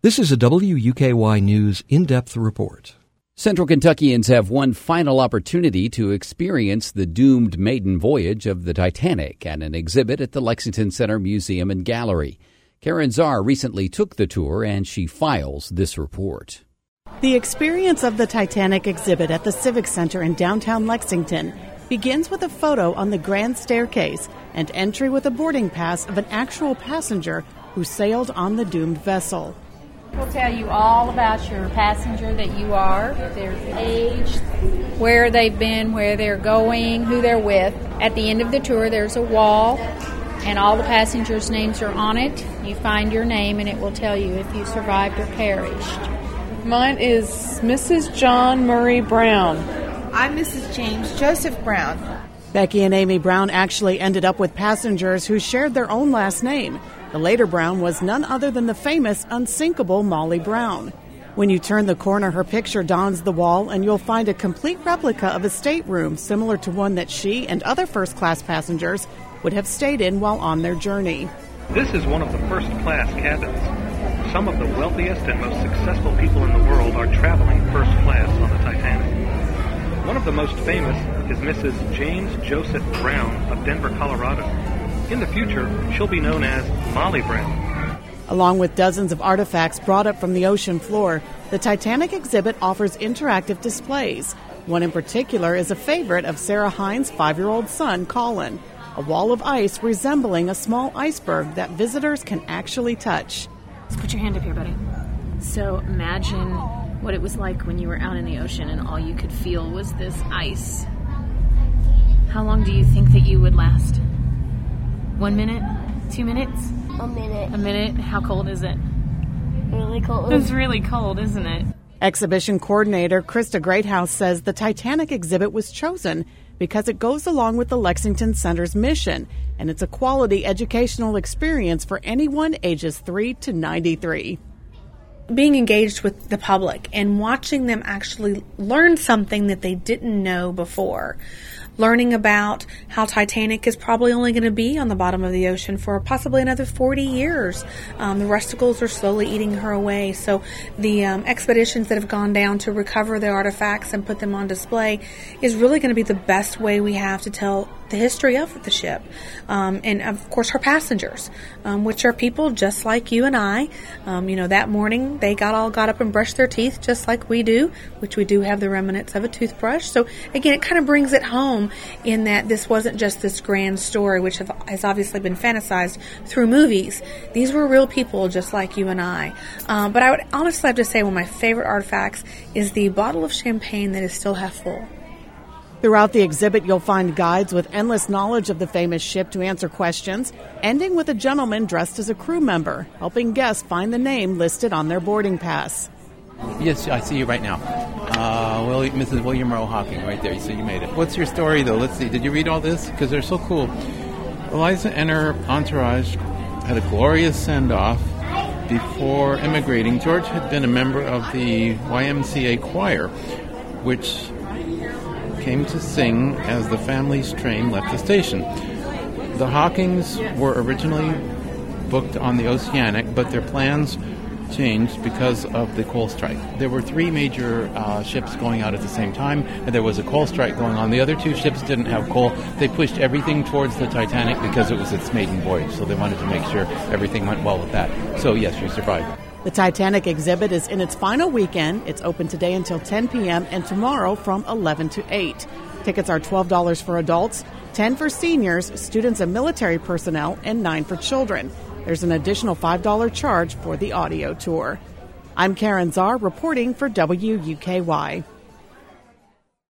This is a WUKY News in-depth report. Central Kentuckians have one final opportunity to experience the doomed maiden voyage of the Titanic at an exhibit at the Lexington Center Museum and Gallery. Karen Czar recently took the tour, and she files this report. The experience of the Titanic exhibit at the Civic Center in downtown Lexington begins with a photo on the grand staircase and entry with a boarding pass of an actual passenger who sailed on the doomed vessel. We'll tell you all about your passenger that you are, their age, where they've been, where they're going, who they're with. At the end of the tour, there's a wall, and all the passengers' names are on it. You find your name, and it will tell you if you survived or perished. Mine is Mrs. John Murray Brown. I'm Mrs. James Joseph Brown. Becky and Amy Brown actually ended up with passengers who shared their own last name. The later Brown was none other than the famous unsinkable Molly Brown. When you turn the corner, her picture dons the wall, and you'll find a complete replica of a stateroom similar to one that she and other first-class passengers would have stayed in while on their journey. This is one of the first-class cabins. Some of the wealthiest and most successful people in the world are traveling first class on the Titanic. One of the most famous is Mrs. James Joseph Brown of Denver, Colorado. In the future, she'll be known as Molly Brown. Along with dozens of artifacts brought up from the ocean floor, the Titanic exhibit offers interactive displays. One in particular is a favorite of Sarah Hines' 5-year-old son, Colin, a wall of ice resembling a small iceberg that visitors can actually touch. Let's put your hand up here, buddy. So imagine what it was like when you were out in the ocean and all you could feel was this ice. How long do you think that you would last? 1 minute? 2 minutes? A minute. A minute? How cold is it? Really cold. It's really cold, isn't it? Exhibition coordinator Krista Greathouse says the Titanic exhibit was chosen because it goes along with the Lexington Center's mission, and it's a quality educational experience for anyone ages 3 to 93. Being engaged with the public and watching them actually learn something that they didn't know before. Learning about how Titanic is probably only going to be on the bottom of the ocean for possibly another 40 years. The rusticles are slowly eating her away. So the expeditions that have gone down to recover the artifacts and put them on display is really going to be the best way we have to tell the history of the ship. And, of course, her passengers, which are people just like you and I. That morning they got up and brushed their teeth just like we do, which we do have the remnants of a toothbrush. So, again, it kind of brings it home in that this wasn't just this grand story, which has obviously been fantasized through movies. These were real people just like you and I. But I would honestly have to say one of my favorite artifacts is the bottle of champagne that is still half full. Throughout the exhibit, you'll find guides with endless knowledge of the famous ship to answer questions, ending with a gentleman dressed as a crew member, helping guests find the name listed on their boarding pass. Yes, I see you right now. Mrs. William Rowe Hawking, right there. So you made it. What's your story, though? Let's see. Did you read all this? Because they're so cool. Eliza and her entourage had a glorious send-off before immigrating. George had been a member of the YMCA choir, which came to sing as the family's train left the station. The Hawkings were originally booked on the Oceanic, but their plans changed because of the coal strike. There were 3 major ships going out at the same time, and there was a coal strike going on. The other 2 ships didn't have coal. They pushed everything towards the Titanic because it was its maiden voyage, so they wanted to make sure everything went well with that. So yes, you survived. The Titanic exhibit is in its final weekend. It's open today until 10 p.m. and tomorrow from 11 to 8. Tickets are $12 for adults, $10 for seniors, students and military personnel, and $9 for children. There's an additional $5 charge for the audio tour. I'm Karen Czar reporting for WUKY.